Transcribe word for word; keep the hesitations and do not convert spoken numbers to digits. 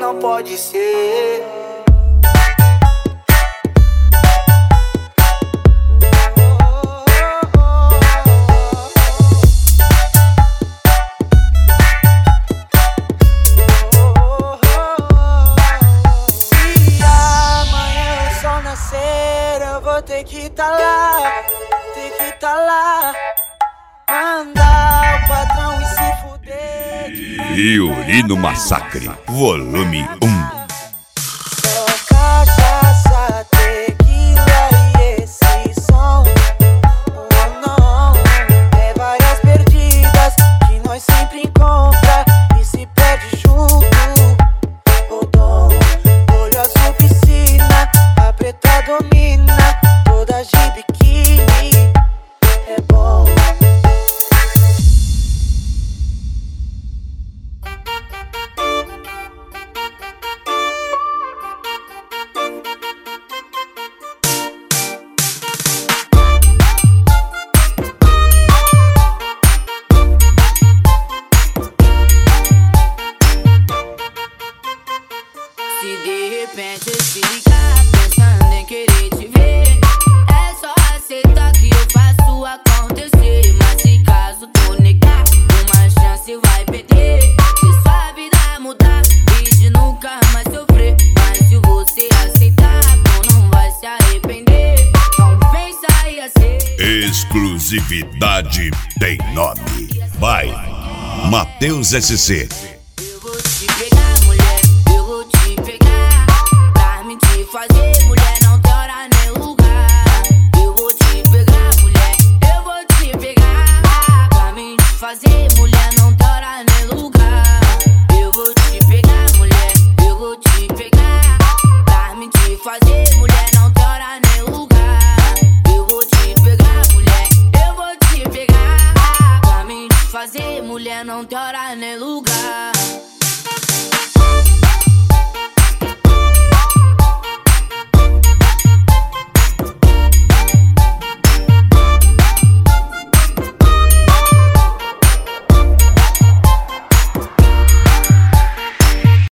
não pode ser. Eu vou ter que tá lá, ter que tá lá, mandar o patrão e se fuder. Violino Massacre, volume um. Só cachaça, tequila e esse som. Oh não, é várias perdidas que nós sempre encontra e se perde junto. Oh dom, olho azul piscina, a preta domina. Todas de biquíni, é bom. Se de repente eu te ligar pensando em querer te ver, é só aceitar que eu faço acontecer. Mas se caso tu negar, uma chance vai perder. Se sua vida mudar e de nunca mais sofrer, mas se você aceitar, tu não vai se arrepender. Então pensa e aceita. Exclusividade tem nome. Vai, Matheus S C. Eu vou te pegar, mulher, eu vou te pegar. Pra me te fazer, mulher, não tem hora nem lugar. Eu vou te pegar, mulher, eu vou te pegar. Pra me te fazer, mulher, não tem hora nem lugar. Eu vou te pegar, mulher, eu vou te pegar. Pra me te fazer, mulher, não tem hora nem lugar. Eu vou te pegar, mulher, eu vou te pegar. Pra me te fazer, mulher, não tem hora.